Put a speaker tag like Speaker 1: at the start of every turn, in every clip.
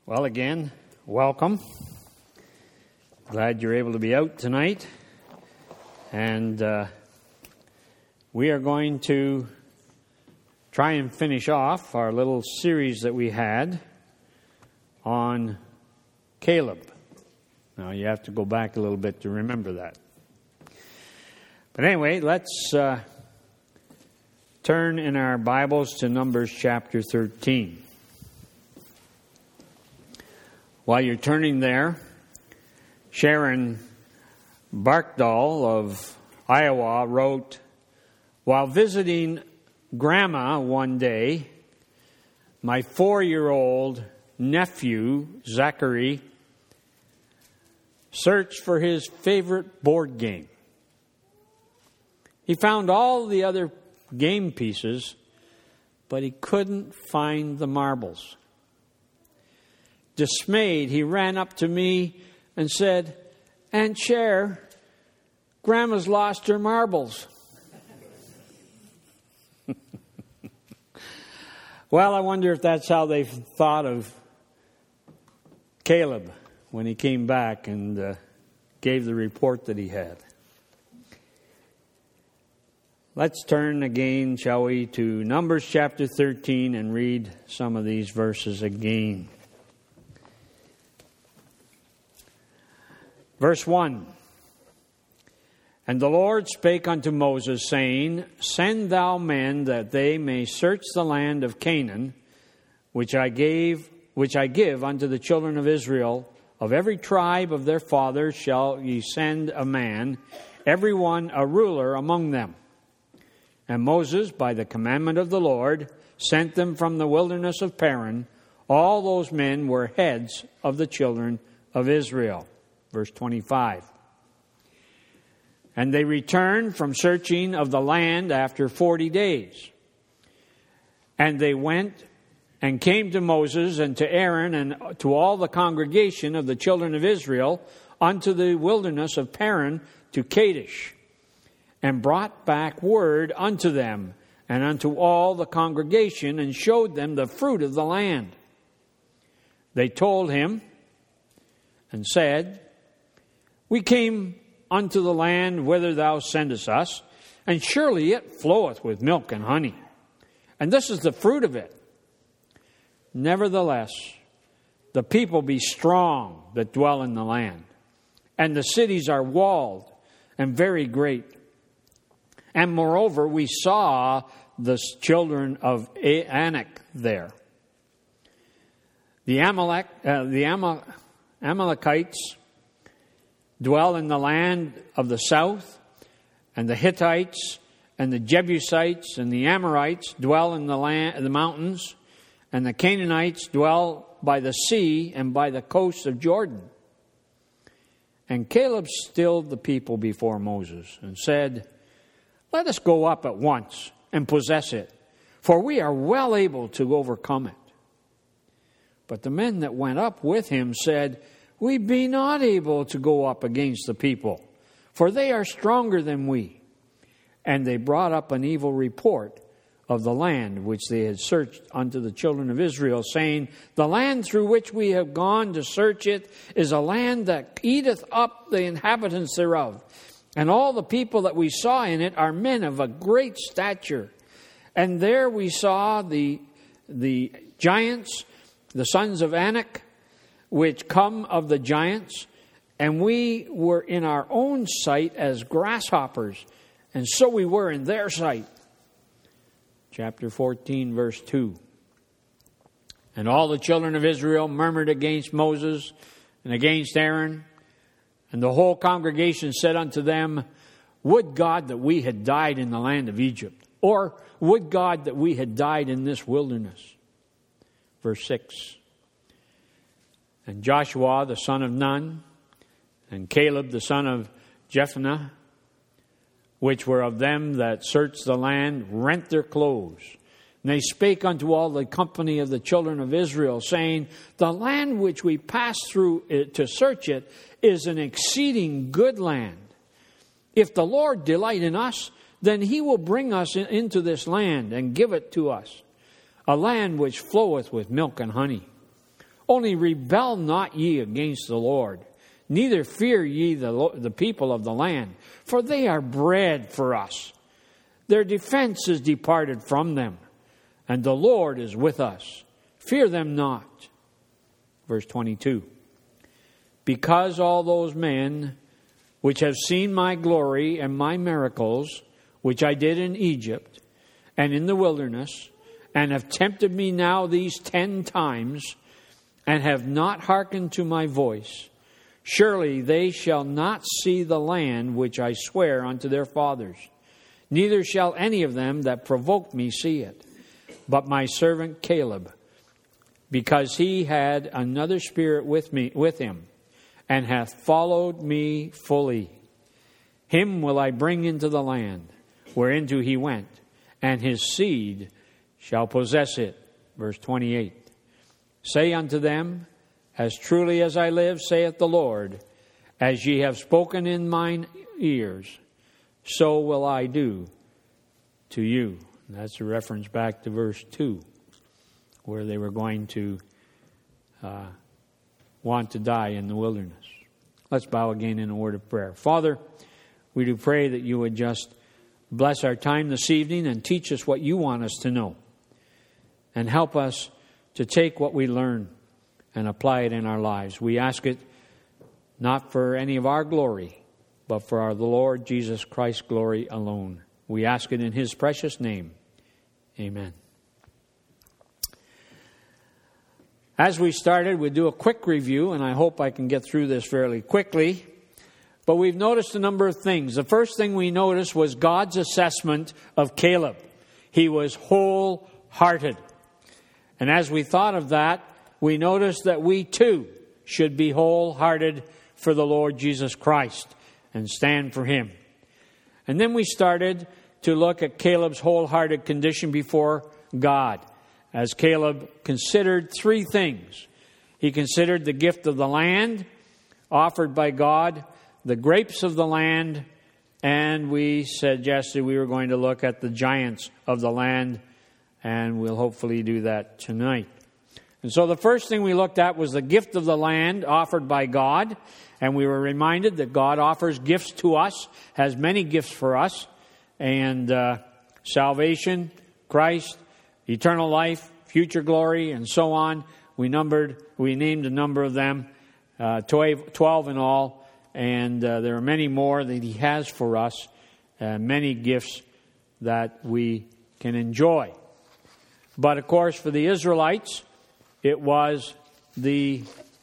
Speaker 1: Well, again, welcome. Glad you're able to be out tonight. And we are going to try and finish off our little series that we had on Caleb. Now, you have to go back a little bit to remember that. But anyway, let's turn in our Bibles to Numbers chapter 13. While you're turning there, Sharon Barkdahl of Iowa wrote, "While visiting Grandma one day, my 4-year-old nephew, Zachary, searched for his favorite board game. He found all the other game pieces, but he couldn't find the marbles. Dismayed, he ran up to me and said, 'Aunt Cher, Grandma's lost her marbles.'" Well, I wonder if that's how they thought of Caleb when he came back and gave the report that he had. Let's turn again, shall we, to Numbers chapter 13 and read some of these verses again. Verse 1. "And the Lord spake unto Moses, saying, Send thou men that they may search the land of Canaan, which I give unto the children of Israel. Of every tribe of their fathers shall ye send a man, every one a ruler among them. And Moses, by the commandment of the Lord, sent them from the wilderness of Paran. All those men were heads of the children of Israel." Verse 25. "And they returned from searching of the land after 40 days. And they went and came to Moses and to Aaron and to all the congregation of the children of Israel unto the wilderness of Paran to Kadesh, and brought back word unto them and unto all the congregation, and showed them the fruit of the land. They told him and said, We came unto the land whither thou sendest us, and surely it floweth with milk and honey, and this is the fruit of it. Nevertheless, the people be strong that dwell in the land, and the cities are walled and very great. And moreover, we saw the children of Anak there. The Amalekites dwell in the land of the south, and the Hittites and the Jebusites and the Amorites dwell in the mountains, and the Canaanites dwell by the sea and by the coast of Jordan. And Caleb stilled the people before Moses and said, Let us go up at once and possess it, for we are well able to overcome it. But the men that went up with him said, We be not able to go up against the people, for they are stronger than we. And they brought up an evil report of the land which they had searched unto the children of Israel, saying, The land through which we have gone to search it is a land that eateth up the inhabitants thereof. And all the people that we saw in it are men of a great stature. And there we saw the giants, the sons of Anak, which come of the giants, and we were in our own sight as grasshoppers, and so we were in their sight." Chapter 14, verse 2. "And all the children of Israel murmured against Moses and against Aaron, and the whole congregation said unto them, Would God that we had died in the land of Egypt, or would God that we had died in this wilderness." Verse 6. "And Joshua the son of Nun, and Caleb the son of Jephunneh, which were of them that searched the land, rent their clothes. And they spake unto all the company of the children of Israel, saying, The land which we passed through to search it is an exceeding good land. If the Lord delight in us, then he will bring us into this land and give it to us, a land which floweth with milk and honey. Only rebel not ye against the Lord, neither fear ye the people of the land, for they are bread for us. Their defense is departed from them, and the Lord is with us. Fear them not. Verse 22. Because all those men which have seen my glory and my miracles, which I did in Egypt and in the wilderness, and have tempted me now these 10 times, and have not hearkened to my voice, surely they shall not see the land which I swear unto their fathers, neither shall any of them that provoke me see it, but my servant Caleb, because he had another spirit with him, and hath followed me fully. Him will I bring into the land whereinto he went, and his seed shall possess it. Verse 28. Say unto them, as truly as I live, saith the Lord, as ye have spoken in mine ears, so will I do to you. And that's a reference back to verse 2, where they were going to want to die in the wilderness. Let's bow again in a word of prayer. Father, we do pray that you would just bless our time this evening and teach us what you want us to know. And help us to take what we learn and apply it in our lives. We ask it not for any of our glory, but for the Lord Jesus Christ's glory alone. We ask it in his precious name. Amen. As we started, we'll do a quick review, and I hope I can get through this fairly quickly. But we've noticed a number of things. The first thing we noticed was God's assessment of Caleb. He was wholehearted. And as we thought of that, we noticed that we too should be wholehearted for the Lord Jesus Christ and stand for him. And then we started to look at Caleb's wholehearted condition before God, as Caleb considered 3 things. He considered the gift of the land offered by God, the grapes of the land, and we suggested we were going to look at the giants of the land, and we'll hopefully do that tonight. And so the first thing we looked at was the gift of the land offered by God. And we were reminded that God offers gifts to us, has many gifts for us. And salvation, Christ, eternal life, future glory, and so on. We named a number of them, 12 in all. And there are many more that he has for us, many gifts that we can enjoy. But of course, for the Israelites, it was the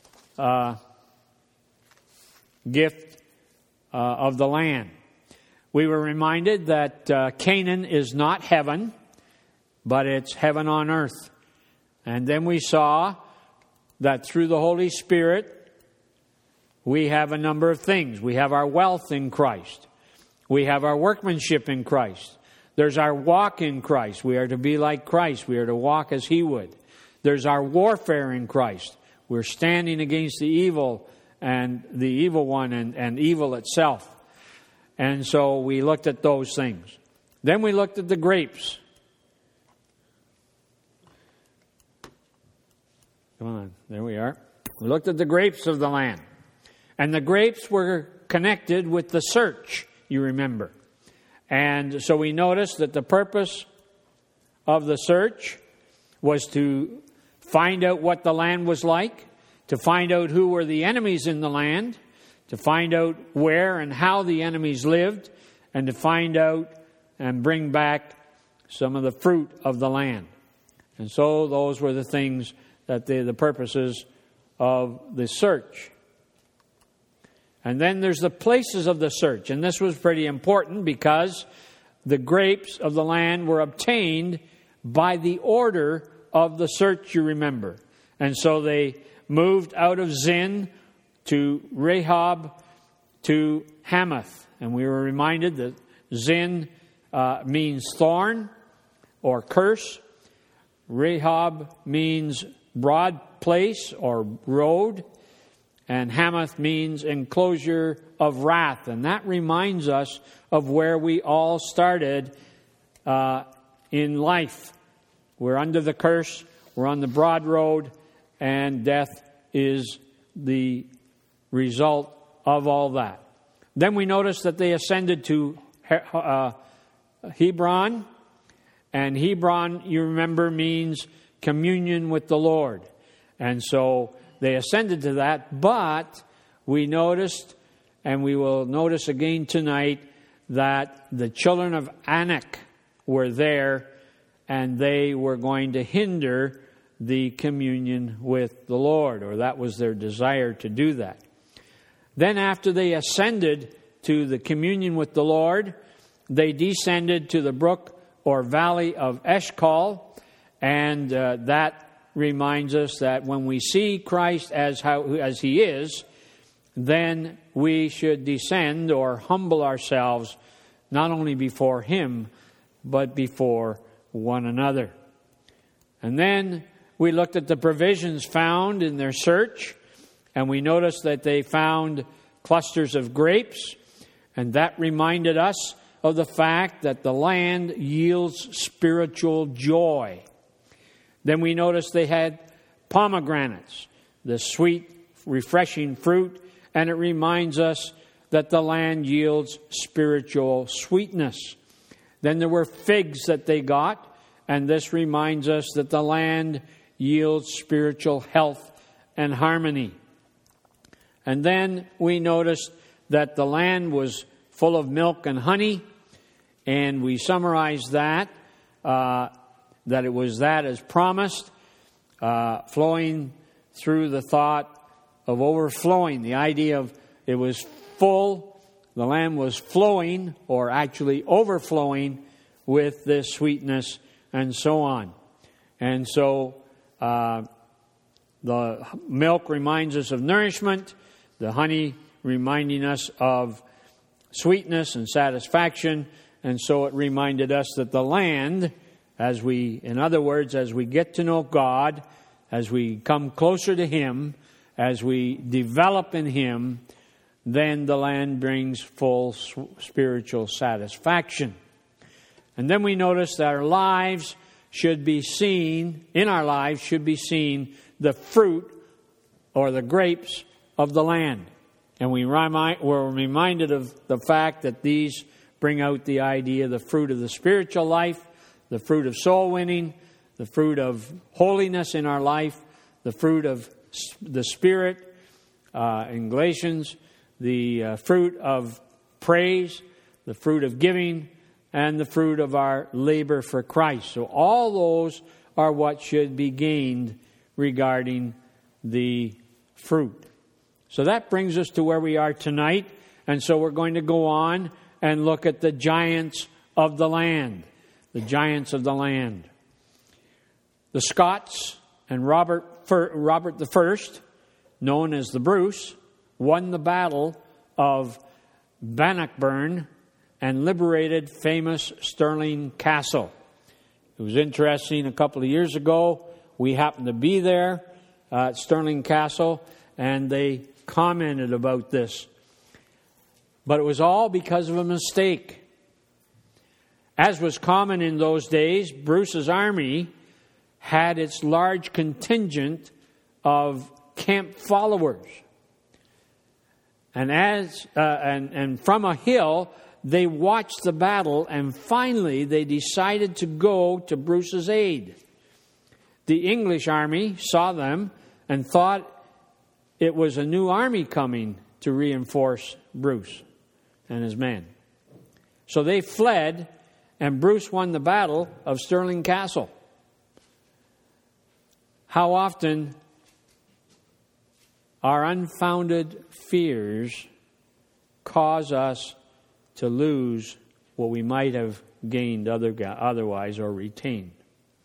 Speaker 1: gift of the land. We were reminded that Canaan is not heaven, but it's heaven on earth. And then we saw that through the Holy Spirit, we have a number of things. We have our wealth in Christ. We have our workmanship in Christ. There's our walk in Christ. We are to be like Christ. We are to walk as he would. There's our warfare in Christ. We're standing against the evil and the evil one and evil itself. And so we looked at those things. Then we looked at the grapes. Come on, there we are. We looked at the grapes of the land. And the grapes were connected with the search, you remember. And so we noticed that the purpose of the search was to find out what the land was like, to find out who were the enemies in the land, to find out where and how the enemies lived, and to find out and bring back some of the fruit of the land. And so those were the things that the purposes of the search. And then there's the places of the search. And this was pretty important because the grapes of the land were obtained by the order of the search, you remember. And so they moved out of Zin to Rehob to Hamath. And we were reminded that Zin means thorn or curse. Rehob means broad place or road. And Hamath means enclosure of wrath. And that reminds us of where we all started in life. We're under the curse. We're on the broad road. and death is the result of all that. Then we notice that they ascended to Hebron, and Hebron, you remember, means communion with the Lord. And so they ascended to that, but we noticed, and we will notice again tonight, that the children of Anak were there, and they were going to hinder the communion with the Lord, or that was their desire to do that. Then after they ascended to the communion with the Lord, they descended to the brook or valley of Eshcol, and that reminds us that when we see Christ as He is, then we should descend or humble ourselves not only before Him, but before one another. And then we looked at the provisions found in their search, and we noticed that they found clusters of grapes, and that reminded us of the fact that the land yields spiritual joy. Then we noticed they had pomegranates, the sweet, refreshing fruit, and it reminds us that the land yields spiritual sweetness. Then there were figs that they got, and this reminds us that the land yields spiritual health and harmony. And then we noticed that the land was full of milk and honey, and we summarized that it was that as promised, flowing through the thought of overflowing, the idea of it was full, the land was flowing, or actually overflowing with this sweetness, and so on. And so the milk reminds us of nourishment, the honey reminding us of sweetness and satisfaction, and so it reminded us that the land, in other words, as we get to know God, as we come closer to Him, as we develop in Him, then the land brings full spiritual satisfaction. And then we notice that in our lives should be seen the fruit or the grapes of the land. And we're reminded of the fact that these bring out the idea, the fruit of the spiritual life, the fruit of soul winning, the fruit of holiness in our life, the fruit of the Spirit in Galatians, the fruit of praise, the fruit of giving, and the fruit of our labor for Christ. So all those are what should be gained regarding the fruit. So that brings us to where we are tonight. And so we're going to go on and look at the giants of the land. The giants of the land. The Scots and Robert I, known as the Bruce, won the Battle of Bannockburn and liberated famous Stirling Castle. It was interesting, a couple of years ago, we happened to be there at Stirling Castle, and they commented about this. But it was all because of a mistake. As was common in those days, Bruce's army had its large contingent of camp followers. And from a hill, they watched the battle, and finally they decided to go to Bruce's aid. The English army saw them and thought it was a new army coming to reinforce Bruce and his men. So they fled, and Bruce won the Battle of Stirling Castle. How often our unfounded fears cause us to lose what we might have gained otherwise or retained.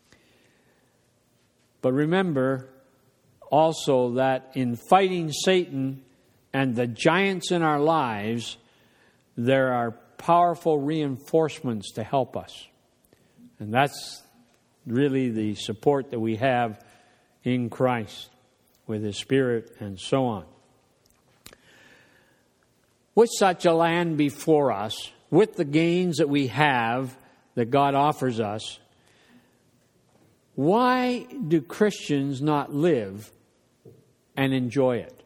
Speaker 1: But remember also that in fighting Satan and the giants in our lives, there are powerful reinforcements to help us. And that's really the support that we have in Christ with His Spirit and so on. With such a land before us, with the gains that we have, that God offers us, why do Christians not live and enjoy it?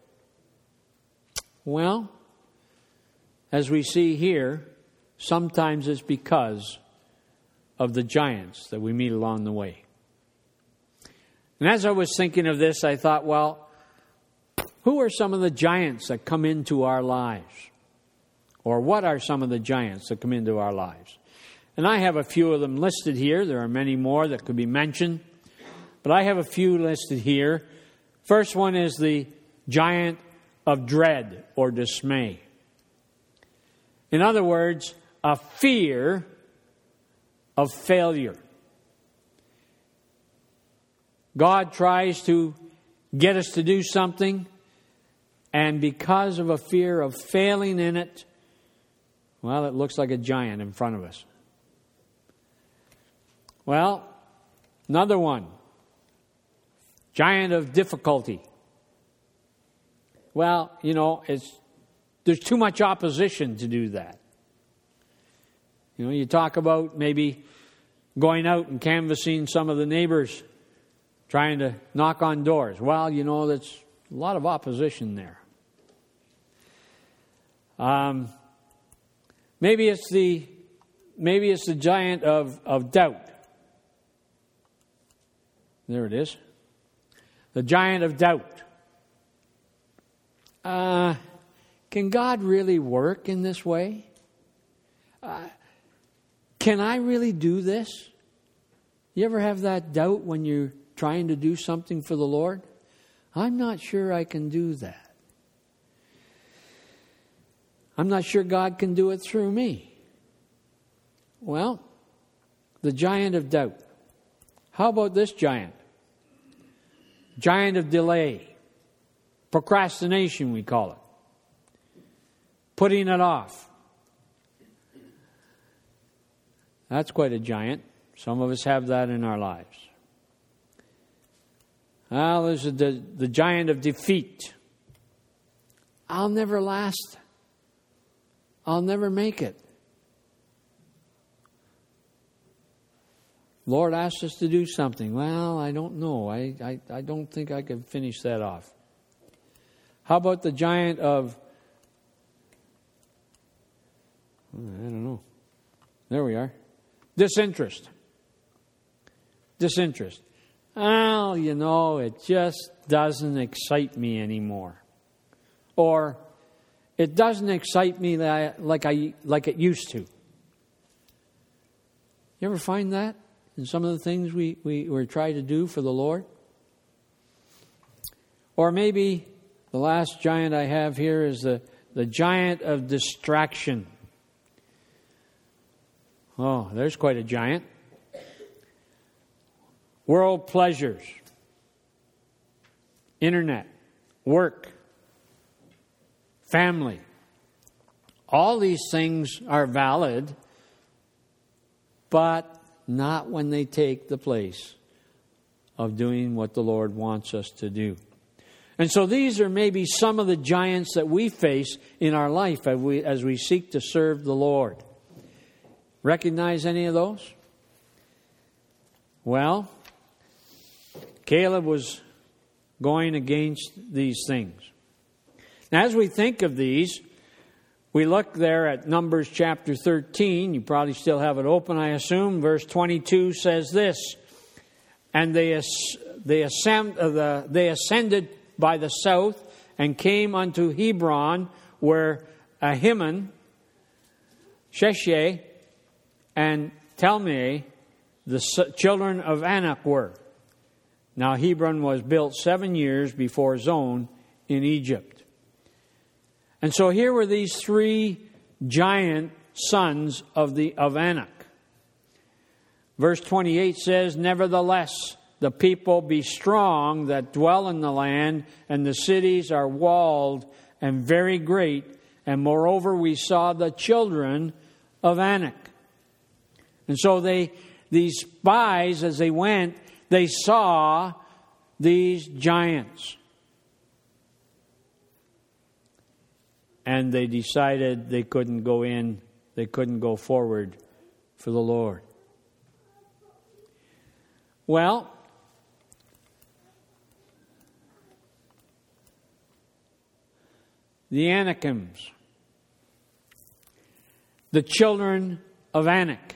Speaker 1: Well, as we see here, sometimes it's because of the giants that we meet along the way. And as I was thinking of this, I thought, well, who are some of the giants that come into our lives? Or what are some of the giants that come into our lives? And I have a few of them listed here. There are many more that could be mentioned. But I have a few listed here. First one is the giant of dread or dismay. In other words, a fear of failure. God tries to get us to do something, and because of a fear of failing in it, well, it looks like a giant in front of us. Well, another one, giant of difficulty. Well, there's too much opposition to do that. You talk about maybe going out and canvassing some of the neighbors, trying to knock on doors. Well, there's a lot of opposition there. Maybe it's the giant of doubt. There it is. The giant of doubt. Can God really work in this way? Can I really do this? You ever have that doubt when you're trying to do something for the Lord? I'm not sure I can do that. I'm not sure God can do it through me. Well, the giant of doubt. How about this giant? Giant of delay. Procrastination, we call it. Putting it off. That's quite a giant. Some of us have that in our lives. Well, there's the giant of defeat. I'll never last. I'll never make it. Lord asked us to do something. Well, I don't know. I don't think I can finish that off. How about the giant of... I don't know. There we are. Disinterest. Well, it just doesn't excite me anymore. Or, it doesn't excite me like it used to. You ever find that in some of the things we try to do for the Lord? Or maybe the last giant I have here is the giant of distraction. Oh, there's quite a giant. World pleasures, internet, work, family. All these things are valid, but not when they take the place of doing what the Lord wants us to do. And so these are maybe some of the giants that we face in our life as we seek to serve the Lord. Recognize any of those? Well, Caleb was going against these things. Now, as we think of these, we look there at Numbers chapter 13. You probably still have it open, I assume. Verse 22 says this, and they ascended by the south and came unto Hebron, where Ahiman, Sheshai, and Talmai, the children of Anak, were. Now Hebron was built 7 years before Zon in Egypt. And so here were these three giant sons of Anak. Verse 28 says, nevertheless, the people be strong that dwell in the land, and the cities are walled and very great. And moreover, we saw the children of Anak. And so these spies, as they went, they saw these giants. And they decided they couldn't go in, they couldn't go forward for the Lord. Well, the Anakims, the children of Anak.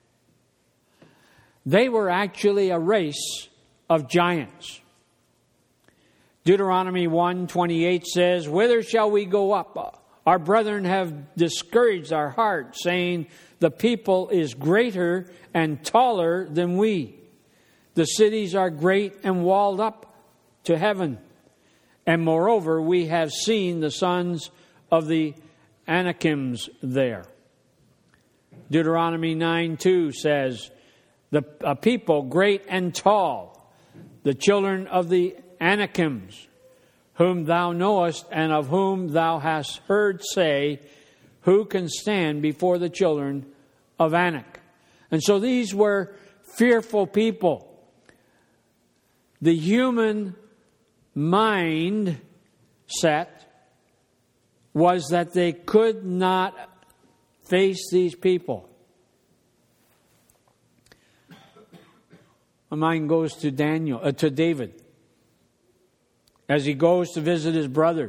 Speaker 1: They were actually a race of giants. Deuteronomy 1:28 says, "Whither shall we go up? Our brethren have discouraged our heart, saying, the people is greater and taller than we. The cities are great and walled up to heaven. And moreover, we have seen the sons of the Anakims there." Deuteronomy 9:2 says, a people great and tall, the children of the Anakims, whom thou knowest and of whom thou hast heard say, who can stand before the children of Anak? And so these were fearful people. The human mind set was that they could not face these people. My mind goes to David, as he goes to visit his brothers.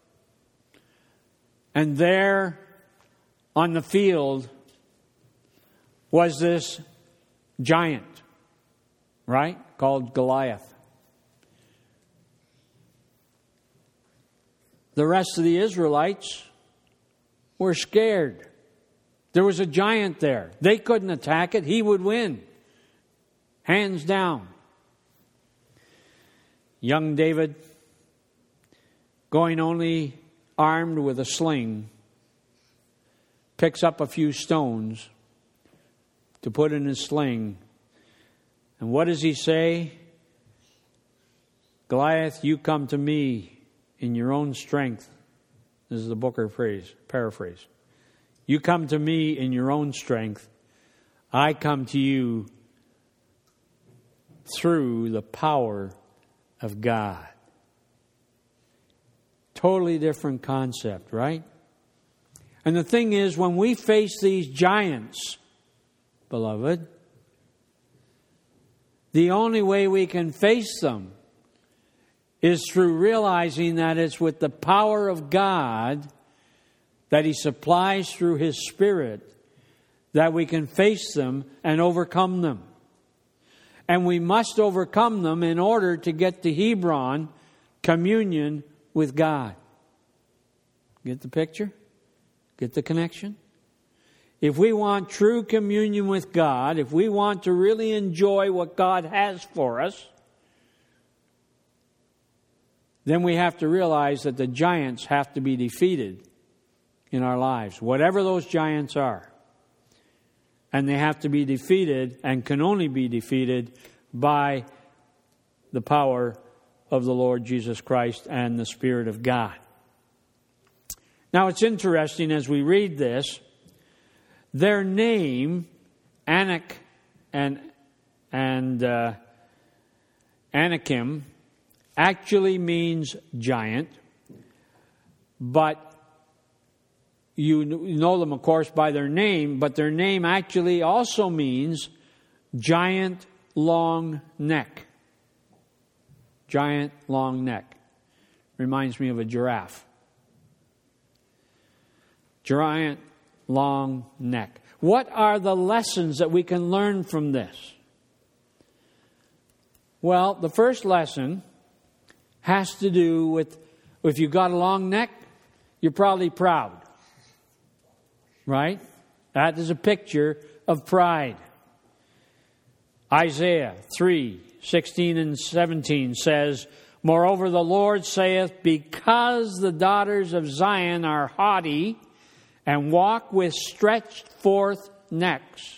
Speaker 1: And there on the field was this giant, right? Called Goliath. The rest of the Israelites were scared. There was a giant there. They couldn't attack it. He would win. Hands down. Young David, going only armed with a sling, picks up a few stones to put in his sling. And what does he say? "Goliath, you come to me in your own strength." This is the Booker paraphrase. "You come to me in your own strength. I come to you through the power of God." Totally different concept, right? And the thing is, when we face these giants, beloved, the only way we can face them is through realizing that it's with the power of God that He supplies through His Spirit that we can face them and overcome them. And we must overcome them in order to get to Hebron, communion with God. Get the picture? Get the connection? If we want true communion with God, if we want to really enjoy what God has for us, then we have to realize that the giants have to be defeated in our lives, whatever those giants are. And they have to be defeated and can only be defeated by the power of the Lord Jesus Christ and the Spirit of God. Now it's interesting as we read this, their name, Anak and Anakim, actually means giant, but you know them, of course, by their name, but their name actually also means giant long neck. Giant long neck. Reminds me of a giraffe. Giant long neck. What are the lessons that we can learn from this? Well, the first lesson has to do with, if you've got a long neck, you're probably proud. Right? That is a picture of pride. Isaiah 3:16 and 17 says, "Moreover, the Lord saith, because the daughters of Zion are haughty and walk with stretched forth necks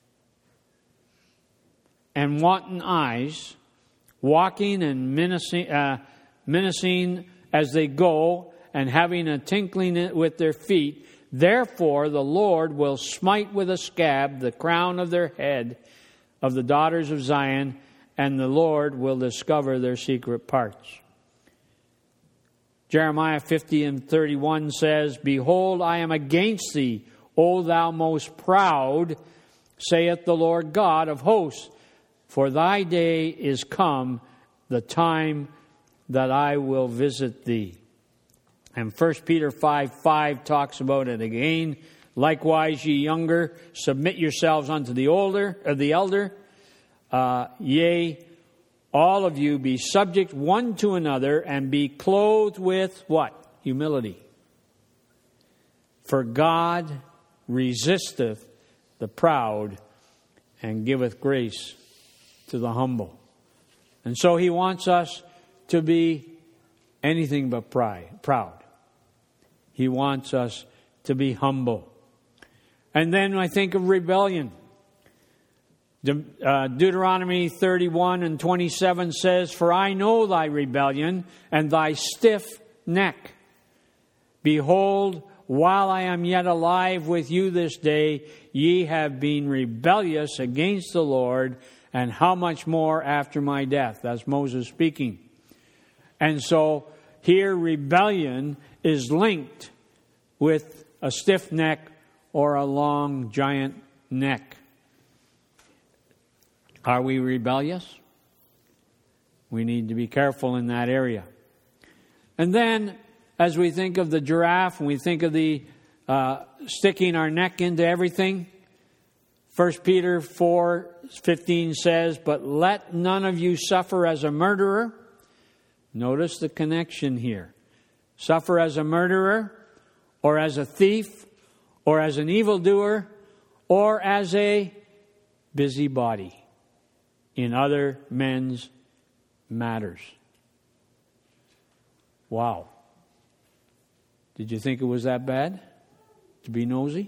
Speaker 1: and wanton eyes, walking and menacing as they go, and having a tinkling with their feet, therefore the Lord will smite with a scab the crown of their head of the daughters of Zion, and the Lord will discover their secret parts." Jeremiah 50:31 says, "Behold, I am against thee, O thou most proud, saith the Lord God of hosts, for thy day is come, the time that I will visit thee." And 1 Peter 5:5 talks about it again. Likewise, ye younger, submit yourselves unto the elder. Yea, all of you be subject one to another, and be clothed with what? Humility. For God resisteth the proud, and giveth grace to the humble. And so He wants us to be anything but proud. He wants us to be humble. And then I think of rebellion. Deuteronomy 31:27 says, For I know thy rebellion and thy stiff neck. Behold, while I am yet alive with you this day, ye have been rebellious against the Lord, and how much more after my death? That's Moses speaking. And so here rebellion is linked with a stiff neck or a long, giant neck. Are we rebellious? We need to be careful in that area. And then, as we think of the giraffe, and we think of the sticking our neck into everything, 1 Peter 4:15 says, But let none of you suffer as a murderer. Notice the connection here. Suffer as a murderer, or as a thief, or as an evildoer, or as a busybody in other men's matters. Wow. Did you think it was that bad to be nosy?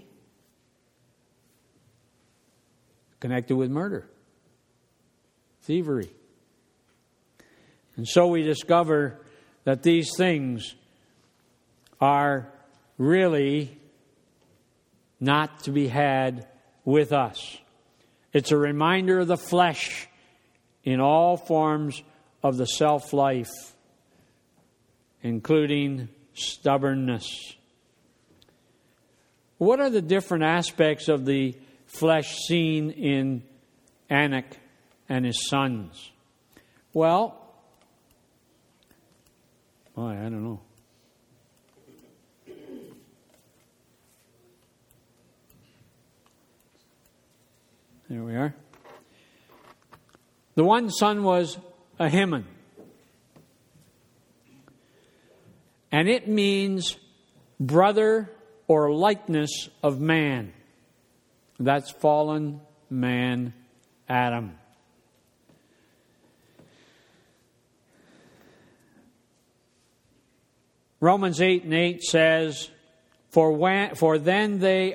Speaker 1: Connected with murder, thievery. And so we discover that these things are really not to be had with us. It's a reminder of the flesh in all forms of the self-life, including stubbornness. What are the different aspects of the flesh seen in Anak and his sons? Well, I don't know. There we are. The one son was Ahiman. And it means brother or likeness of man. That's fallen man, Adam. Romans 8:8 says, For then they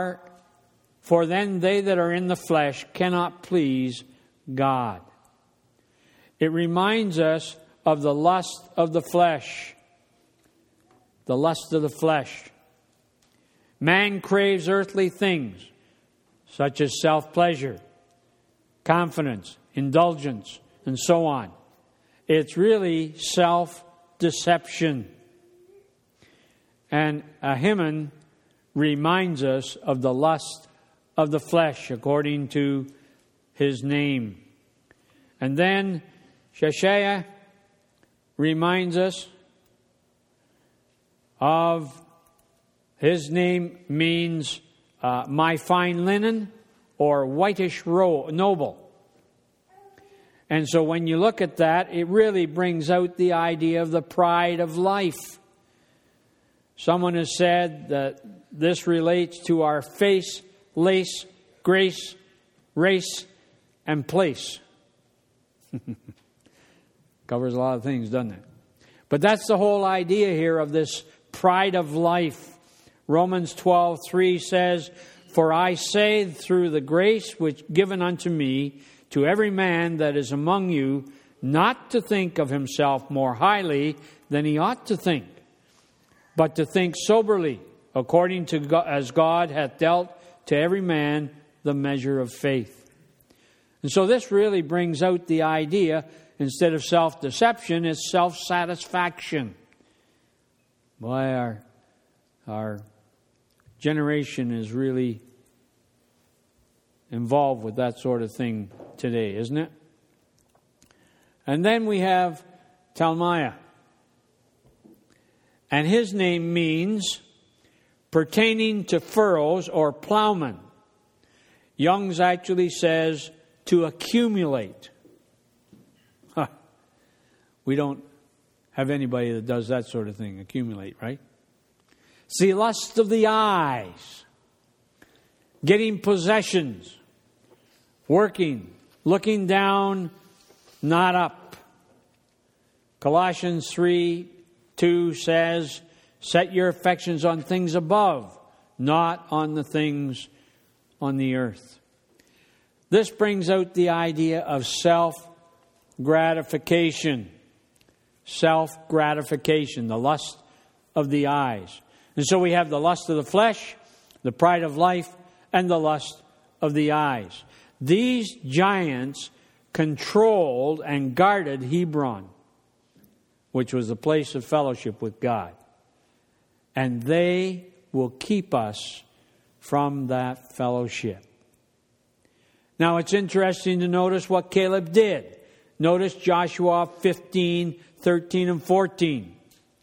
Speaker 1: that are in the flesh cannot please God. It reminds us of the lust of the flesh. The lust of the flesh. Man craves earthly things, such as self-pleasure, confidence, indulgence, and so on. It's really self-deception. And Ahiman reminds us of the lust of the flesh, according to his name. And then Sheshaiah reminds us of his name means my fine linen or whitish noble. And so when you look at that, it really brings out the idea of the pride of life. Someone has said that this relates to our face, lace, grace, race, and place. Covers a lot of things, doesn't it? But that's the whole idea here of this pride of life. Romans 12:3 says, For I say through the grace which given unto me, to every man that is among you, not to think of himself more highly than he ought to think, but to think soberly, according to God, as God hath dealt to every man the measure of faith. And so this really brings out the idea, instead of self-deception, it's self-satisfaction. Boy, our generation is really involved with that sort of thing today, isn't it? And then we have Talmaiah. And his name means pertaining to furrows or plowmen. Young's actually says to accumulate. We don't have anybody that does that sort of thing, accumulate, right? It's the lust of the eyes, getting possessions, working, looking down, not up. Colossians 3:2 says, set your affections on things above, not on the things on the earth. This brings out the idea of self-gratification. Self-gratification, the lust of the eyes. And so we have the lust of the flesh, the pride of life, and the lust of the eyes. These giants controlled and guarded Hebron, which was the place of fellowship with God. And they will keep us from that fellowship. Now it's interesting to notice what Caleb did. Notice Joshua 15:13 and 14,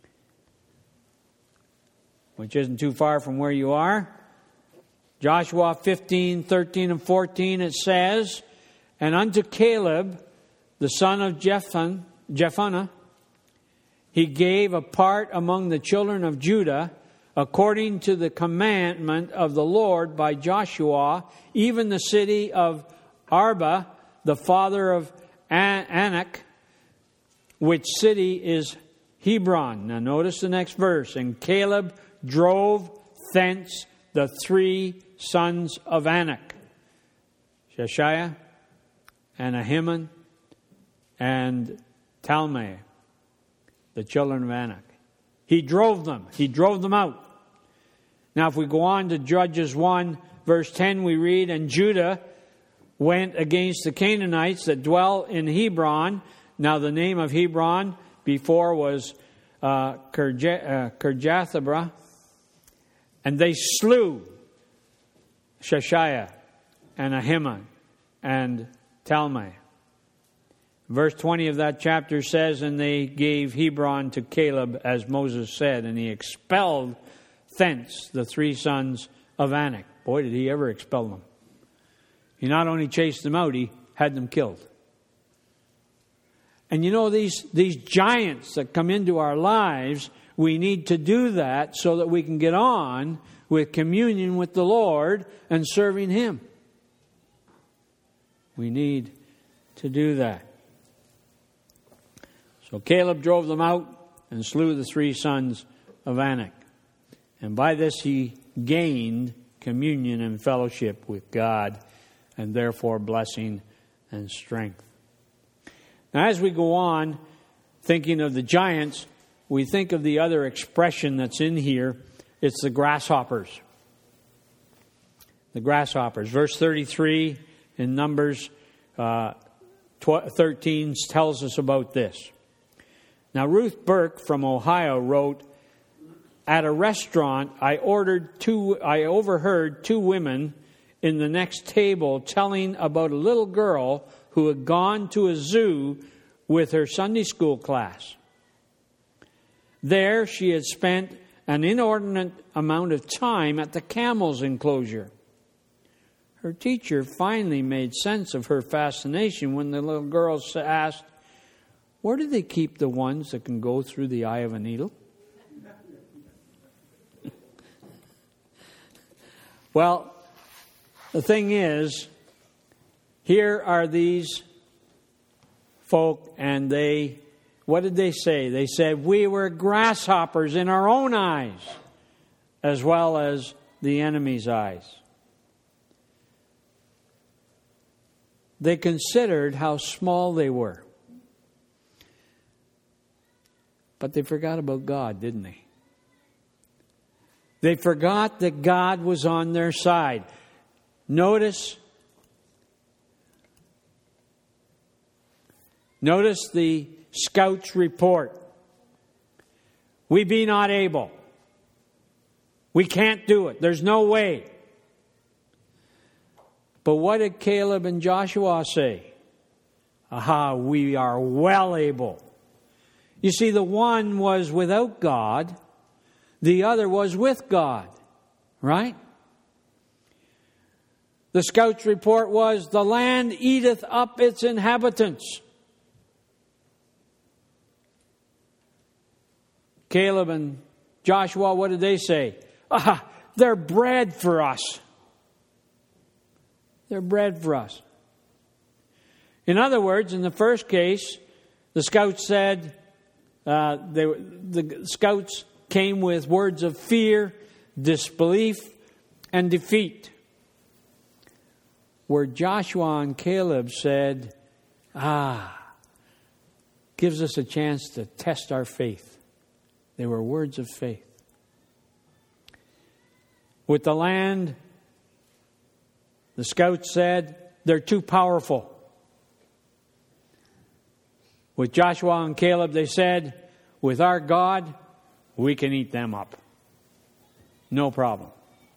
Speaker 1: which isn't too far from where you are. Joshua 15:13 and 14, it says, and unto Caleb, the son of Jephunneh, he gave a part among the children of Judah, according to the commandment of the Lord by Joshua, even the city of Arba, the father of Anak, which city is Hebron. Now notice the next verse. And Caleb drove thence the 3 sons of Anak, Sheshaiah, and Ahiman, and Talmai, the children of Anak. He drove them. He drove them out. Now if we go on to Judges 1, verse 10, we read, and Judah went against the Canaanites that dwell in Hebron. Now the name of Hebron before was Kirjathabah. And they slew Sheshaiah and Ahiman and Talmai. Verse 20 of that chapter says, and they gave Hebron to Caleb, as Moses said, and he expelled thence the 3 sons of Anak. Boy, did he ever expel them. He not only chased them out, he had them killed. And you know, these giants that come into our lives, we need to do that so that we can get on with communion with the Lord and serving Him. We need to do that. So Caleb drove them out and slew the 3 sons of Anak. And by this he gained communion and fellowship with God, and therefore blessing and strength. Now as we go on, thinking of the giants, we think of the other expression that's in here. It's the grasshoppers. The grasshoppers. Verse 33 in Numbers 13 tells us about this. Now Ruth Burke from Ohio wrote, at a restaurant I overheard 2 women in the next table telling about a little girl who had gone to a zoo with her Sunday school class. There she had spent an inordinate amount of time at the camel's enclosure. Her teacher finally made sense of her fascination when the little girl asked, where do they keep the ones that can go through the eye of a needle? Well, the thing is, here are these folk, and what did they say? They said, we were grasshoppers in our own eyes, as well as the enemy's eyes. They considered how small they were. But they forgot about God, didn't they? They forgot that God was on their side. Notice the scouts' report. We be not able. We can't do it. There's no way. But what did Caleb and Joshua say? Aha, we are well able. You see, the one was without God, The other was with God. Right? The scouts' report was, the land eateth up its inhabitants. Caleb and Joshua, what did they say? They're bread for us. They're bread for us. In other words, in the first case, the scouts said, the scouts came with words of fear, disbelief, and defeat. Where Joshua and Caleb said, gives us a chance to test our faith. They were words of faith. With the land, the scouts said, they're too powerful. With Joshua and Caleb, they said, with our God, we can eat them up. No problem.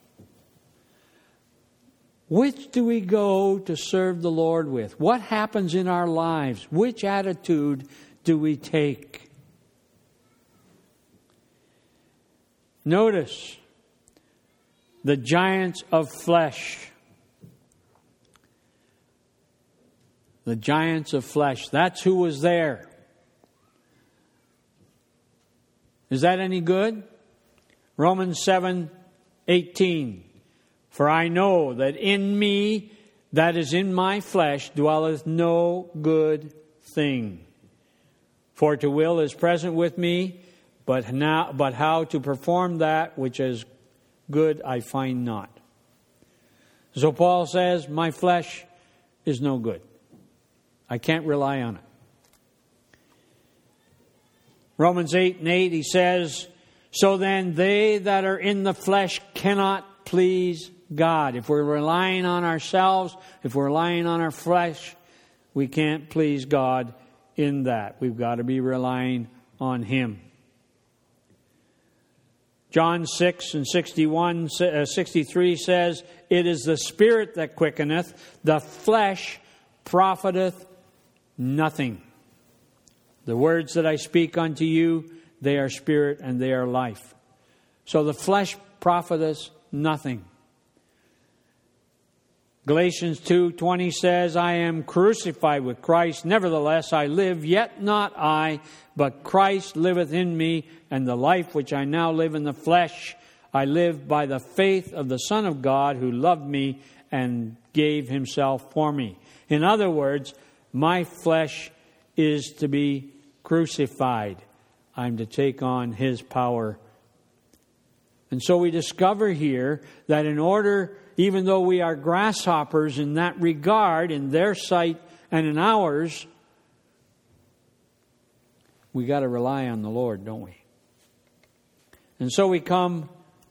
Speaker 1: Which do we go to serve the Lord with? What happens in our lives? Which attitude do we take? Notice the giants of flesh. The giants of flesh. That's who was there. Is that any good? Romans 7:18. For I know that in me, that is in my flesh, dwelleth no good thing. For to will is present with me, but how to perform that which is good I find not. So Paul says, my flesh is no good. I can't rely on it. Romans 8:8, he says, so then they that are in the flesh cannot please God. If we're relying on ourselves, if we're relying on our flesh, we can't please God in that. We've got to be relying on Him. John 6:61-63 says, it is the Spirit that quickeneth, the flesh profiteth nothing. The words that I speak unto you, they are spirit and they are life. So the flesh profiteth nothing. Galatians 2:20 says, I am crucified with Christ, nevertheless I live, yet not I, but Christ liveth in me, and the life which I now live in the flesh, I live by the faith of the Son of God who loved me and gave Himself for me. In other words, my flesh is to be crucified. I'm to take on His power. And so we discover here that in order, even though we are grasshoppers in that regard, in their sight and in ours, we got to rely on the Lord, don't we? And so we come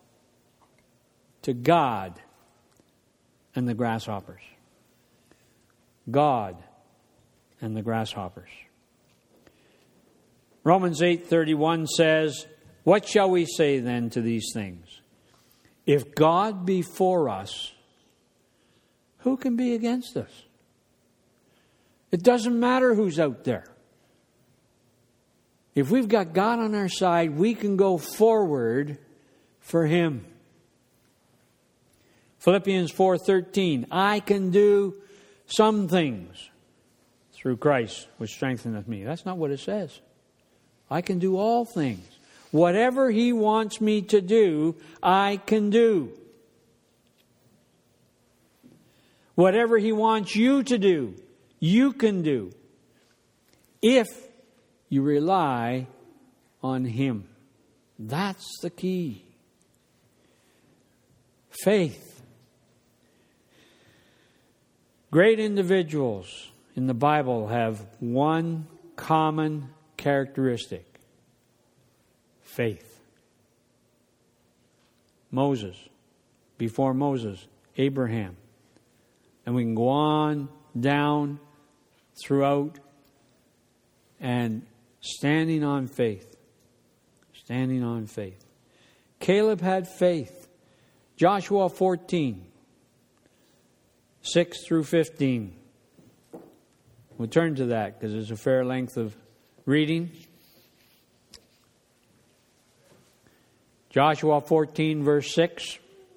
Speaker 1: to God and the grasshoppers. God and the grasshoppers. Romans 8:31 says, what shall we say then to these things? If God be for us, who can be against us? It doesn't matter who's out there. If we've got God on our side, we can go forward for Him. Philippians 4:13, I can do some things through Christ, which strengtheneth me. That's not what it says. I can do all things. Whatever He wants me to do, I can do. Whatever He wants you to do, you can do. If you rely on Him. That's the key. Faith. Great individuals in the Bible have one common characteristic. Faith. Moses. Before Moses, Abraham. And we can go on down throughout and standing on faith. Standing on faith. Caleb had faith. Joshua 14, 6 through 15. We'll turn to that because there's a fair length of reading. Joshua 14, verse 6.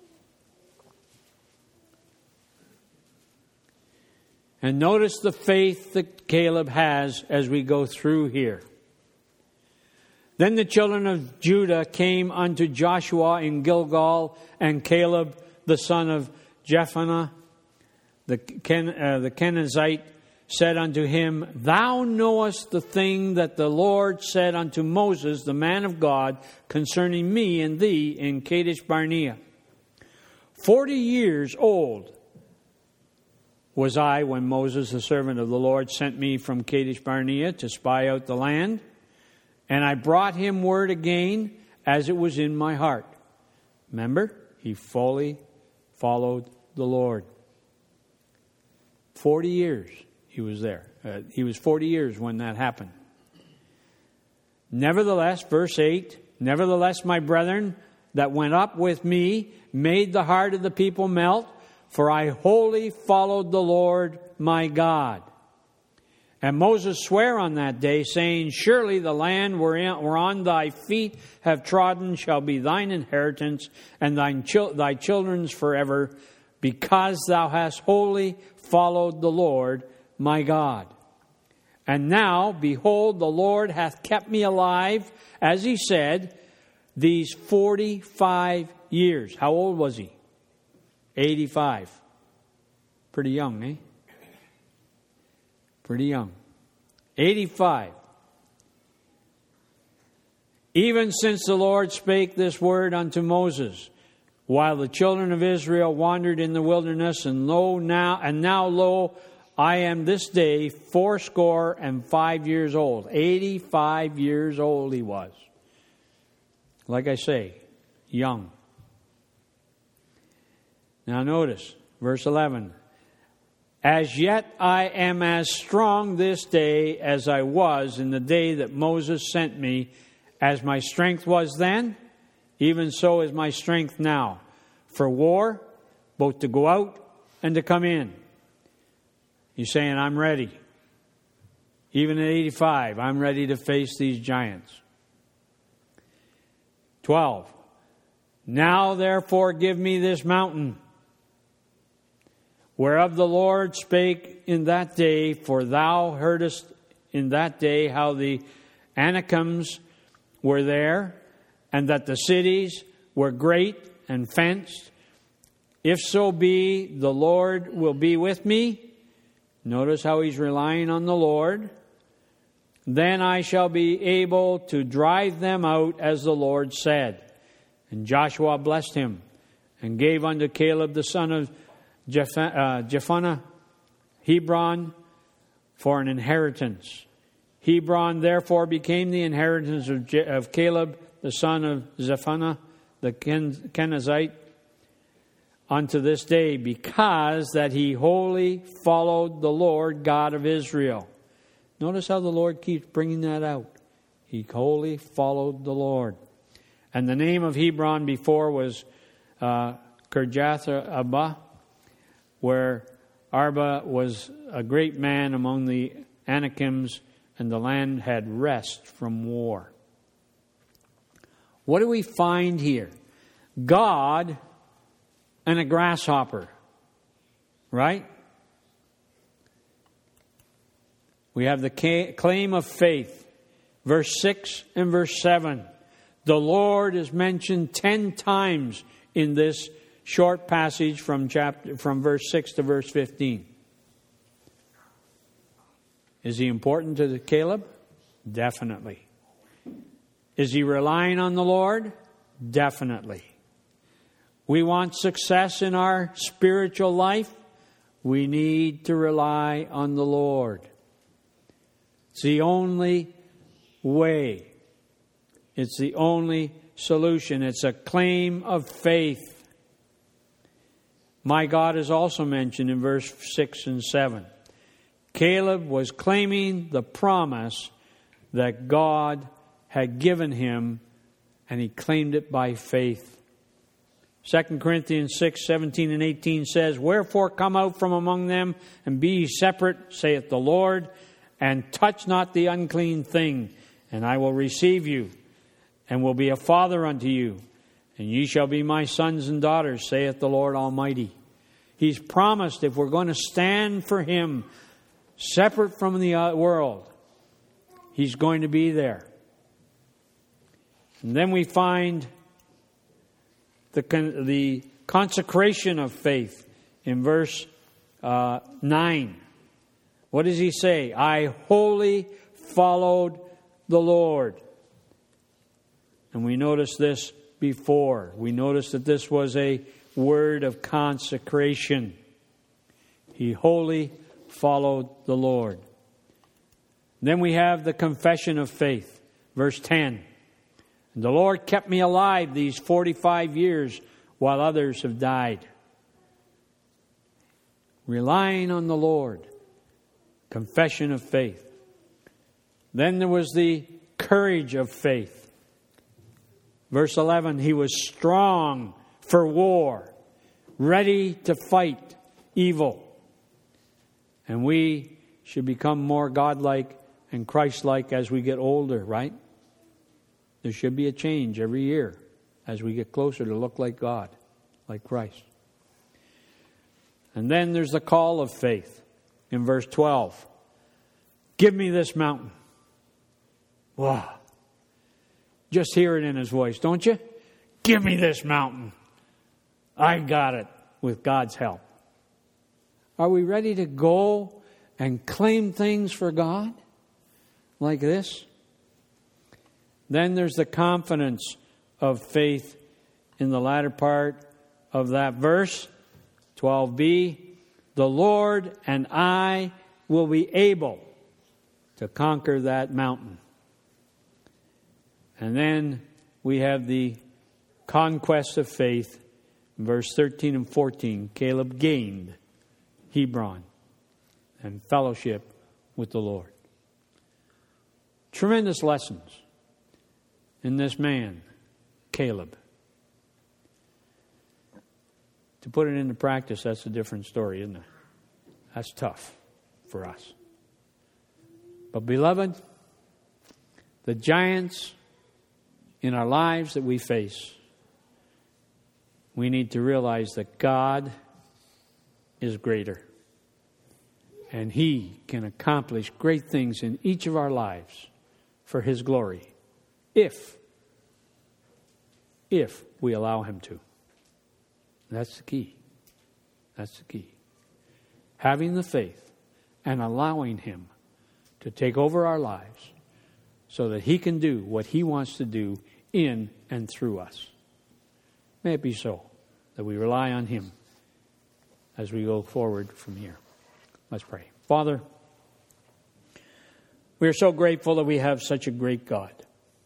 Speaker 1: And notice the faith that Caleb has as we go through here. Then the children of Judah came unto Joshua in Gilgal, and Caleb the son of Jephunneh, the Kenizzite, said unto him, Thou knowest the thing that the Lord said unto Moses, the man of God, concerning me and thee in Kadesh Barnea. 40 years old was I when Moses, the servant of the Lord, sent me from Kadesh Barnea to spy out the land. And I brought him word again as it was in my heart. Remember, he fully followed the Lord. 40 years he was there. He was 40 years when that happened. Nevertheless, verse 8, Nevertheless, my brethren that went up with me made the heart of the people melt, for I wholly followed the Lord my God. And Moses sware on that day, saying, Surely the land whereon thy feet have trodden shall be thine inheritance, and thy children's forever, because thou hast wholly followed the Lord my God. And now, behold, the Lord hath kept me alive, as he said, these 45 years. How old was he? 85. Pretty young, eh? Pretty young. 85. Even since the Lord spake this word unto Moses, while the children of Israel wandered in the wilderness, and now, I am this day 85 years old. 85 years old he was. Like I say, young. Now notice, verse 11. As yet I am as strong this day as I was in the day that Moses sent me. As my strength was then, even so is my strength now. For war, both to go out and to come in. He's saying, I'm ready. Even at 85, I'm ready to face these giants. 12. Now therefore give me this mountain, whereof the Lord spake in that day, for thou heardest in that day how the Anakims were there, and that the cities were great and fenced. If so be the Lord will be with me, notice how he's relying on the Lord, then I shall be able to drive them out as the Lord said. And Joshua blessed him, and gave unto Caleb the son of Jephunneh Hebron for an inheritance. Hebron therefore became the inheritance of Caleb the son of Jephunneh the Kenizzite unto this day, because that he wholly followed the Lord God of Israel. Notice how the Lord keeps bringing that out. He wholly followed the Lord. And the name of Hebron before was Kirjath-Arba, where Arba was a great man among the Anakims, and the land had rest from war. What do we find here? God and a grasshopper, right? We have the claim of faith, verse 6 and verse 7. The Lord is mentioned 10 times in this short passage from verse 6 to verse 15. Is he important to Caleb? Definitely. Is he relying on the Lord? Definitely. We want success in our spiritual life? We need to rely on the Lord. It's the only way. It's the only solution. It's a claim of faith. My God is also mentioned in verse 6 and 7. Caleb was claiming the promise that God had given him, and he claimed it by faith. 2 Corinthians 6, 17 and 18 says, Wherefore come out from among them, and be ye separate, saith the Lord, and touch not the unclean thing, and I will receive you, and will be a father unto you. And ye shall be my sons and daughters, saith the Lord Almighty. He's promised if we're going to stand for Him, separate from the world, He's going to be there. And then we find the consecration of faith in verse 9. What does He say? I wholly followed the Lord. And we noticed this before. We noticed that this was a word of consecration. He wholly followed the Lord. Then we have the confession of faith. Verse 10. And the Lord kept me alive these 45 years while others have died. Relying on the Lord. Confession of faith. Then there was the courage of faith. Verse 11, he was strong for war, ready to fight evil. And we should become more godlike and Christ-like as we get older, right? There should be a change every year as we get closer to look like God, like Christ. And then there's the call of faith in verse 12. Give me this mountain. Wow. Just hear it in his voice, don't you? Give me this mountain. I got it with God's help. Are we ready to go and claim things for God like this? Then there's the confidence of faith in the latter part of that verse, 12b. The Lord and I will be able to conquer that mountain. And then we have the conquest of faith. In verse 13 and 14, Caleb gained Hebron and fellowship with the Lord. Tremendous lessons in this man, Caleb. To put it into practice, that's a different story, isn't it? That's tough for us. But beloved, the giants in our lives that we face, we need to realize that God is greater. And He can accomplish great things in each of our lives for His glory, if we allow Him to. That's the key. That's the key. Having the faith and allowing Him to take over our lives so that He can do what He wants to do in and through us. May it be so that we rely on Him as we go forward from here. Let's pray. Father, we are so grateful that we have such a great God.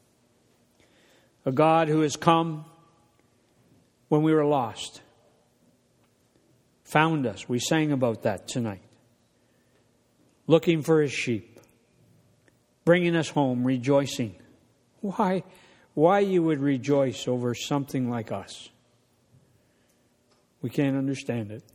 Speaker 1: A God who has come when we were lost. Found us. We sang about that tonight. Looking for His sheep. Bringing us home, rejoicing. Why you would rejoice over something like us? We can't understand it.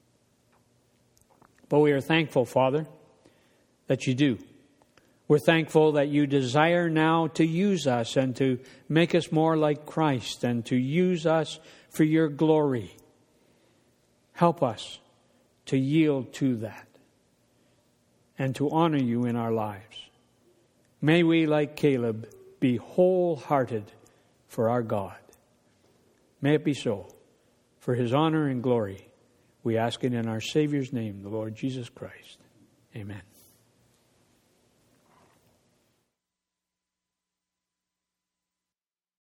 Speaker 1: But we are thankful, Father, that you do. We're thankful that you desire now to use us and to make us more like Christ and to use us for your glory. Help us to yield to that and to honor you in our lives. May we, like Caleb, be wholehearted for our God. May it be so. For His honor and glory, we ask it in our Savior's name, the Lord Jesus Christ. Amen.